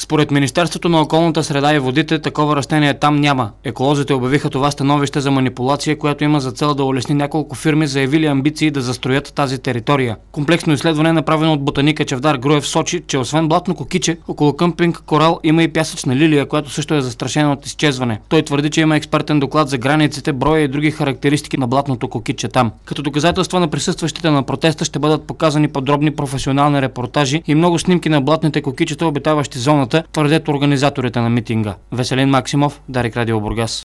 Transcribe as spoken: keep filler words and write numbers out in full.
Според Министерството на околната среда и водите, такова растение там няма. Еколозите обявиха това становище за манипулация, която има за цел да улесни няколко фирми, заявили амбиции да застроят тази територия. Комплексно изследване, направено от ботаника Чавдар Груев, сочи, че освен блатно кокиче, около къмпинг Корал има и пясъчна лилия, която също е застрашена от изчезване. Той твърди, че има експертен доклад за границите, броя и други характеристики на блатното кокиче там. Като доказателства на присъстващите на протеста ще бъдат показани подробни професионални репортажи и много снимки на блатните кокичета, обитаващи зоната, твърдят организаторите на митинга. Веселин Максимов, Дарик Радио Бургас.